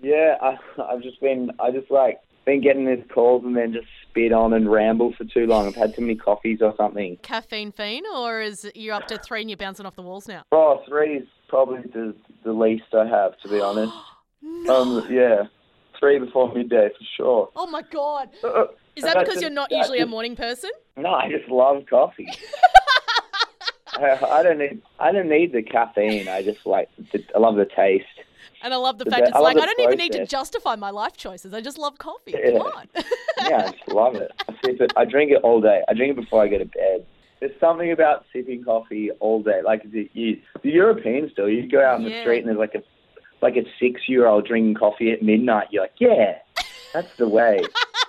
Yeah, I just like been getting these calls and then just spit on and ramble for too long. I've had too many coffees or something. Caffeine fiend, or is you up to 3 and you're bouncing off the walls now? Oh, three is probably the least I have, to be honest. No. Yeah, 3 before midday for sure. Oh my God. Uh, Is that because you're not usually a morning person? No, I just love coffee. I don't need the caffeine. I just I love the taste. And I love the fact it's I like, love I the don't even need to process. justify my life choices. I just love coffee. Yeah. Come on. Yeah, I just love it. I sip it. I drink it all day. I drink it before I go to bed. There's something about sipping coffee all day. Like the Europeans do. You go out on the Yeah. street and there's like a 6-year-old drinking coffee at midnight. You're like, yeah, that's the way.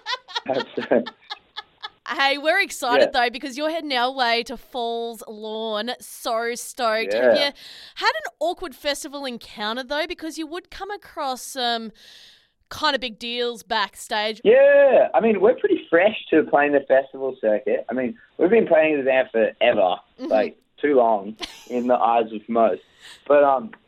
Hey, we're excited Yeah. though because you're heading our way to Falls Lawn. So stoked. Yeah. Have you had an awkward festival encounter though? Because you would come across some kind of big deals backstage. Yeah, I mean, we're pretty fresh to playing the festival circuit. I mean, we've been playing the band forever, like too long in the eyes of most. But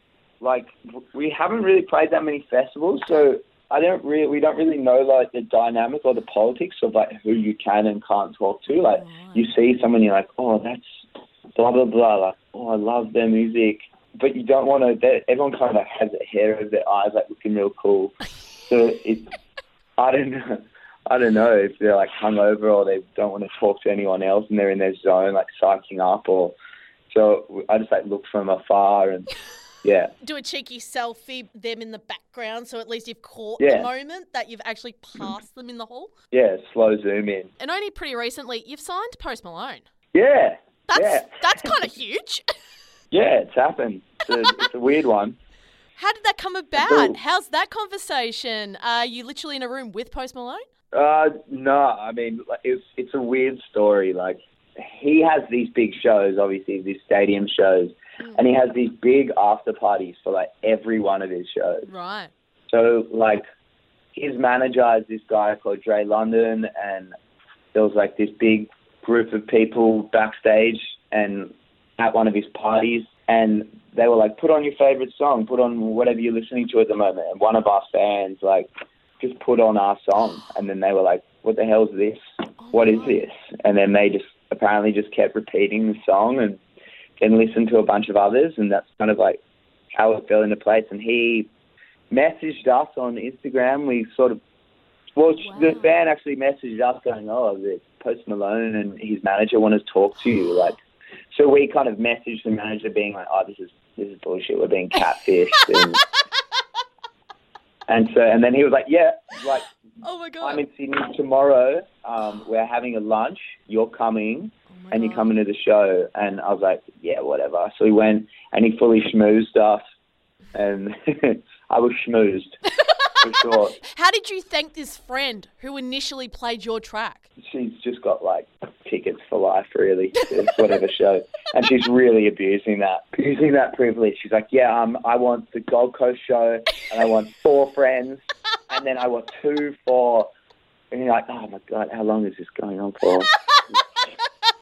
we haven't really played that many festivals, so we don't really know like the dynamic or the politics of like who you can and can't talk to. Like you see someone, you're like, oh, that's blah blah blah. Like, oh, I love their music, but you don't want to. Everyone kind of has their hair over their eyes, like looking real cool. So I don't know if they're like hungover or they don't want to talk to anyone else and they're in their zone, like psyching up. So I just like look from afar and yeah. Do a cheeky selfie, them in the background, so at least you've caught Yeah. the moment that you've actually passed them in the hall. Yeah, slow zoom in. And only pretty recently, you've signed Post Malone. Yeah. That's kind of huge. Yeah, it's happened. It's a weird one. How did that come about? How's that conversation? Are you literally in a room with Post Malone? No, I mean, it's a weird story. Like, he has these big shows, obviously, these stadium shows, and he has these big after parties for, like, every one of his shows. Right. So, like, his manager is this guy called Dre London, and there was, like, this big group of people backstage and at one of his parties, and they were like, put on your favorite song, put on whatever you're listening to at the moment. And one of our fans, like, just put on our song. And then they were like, what the hell's this? What is this? And then they apparently kept repeating the song and then listened to a bunch of others. And that's kind of like how it fell into place. And he messaged us on Instagram. The band actually messaged us going, oh, the Post Malone and his manager want to talk to you. Like, so we kind of messaged the manager being like, oh, this is bullshit. We're being catfished. And then he was like, yeah, like, oh my God. I'm in Sydney tomorrow. We're having a lunch. You're coming and you're coming to the show. And I was like, yeah, whatever. So we went and he fully schmoozed us and I was schmoozed for sure. How did you thank this friend who initially played your track? She's just got like tickets for life, really, to whatever show, and she's really abusing that privilege. She's like, yeah, I want the Gold Coast show, and I want 4 friends, and then I want 2 for, and you're like, oh my God, how long is this going on for?